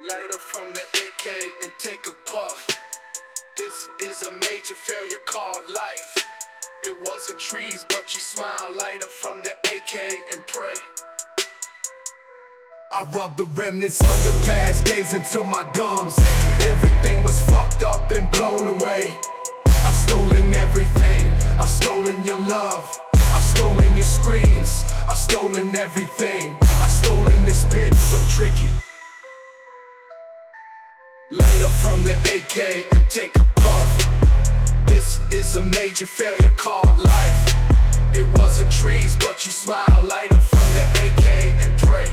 Light up from the AK and take a puff. This is a major failure called life. It wasn't trees, but you smile. Light up from the AK and pray. I rub the remnants of the past days into my gums. Everything was fucked up and blown away. I've stolen everything. I've stolen your love. I've stolen your screams. I've stolen everything. I've stolen this pit so tricky. Light up from the AK and take a puff. This is a major failure called life. It wasn't trees, but you smile. Light up from the AK and pray.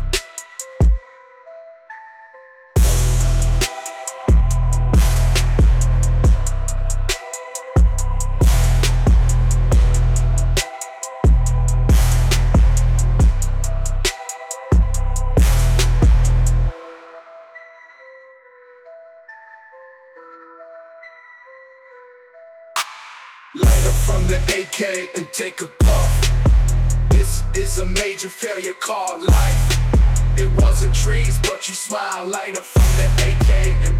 Light up from the AK and take a puff. This is a major failure called life. It wasn't trees, but you smile. Light up from the AK and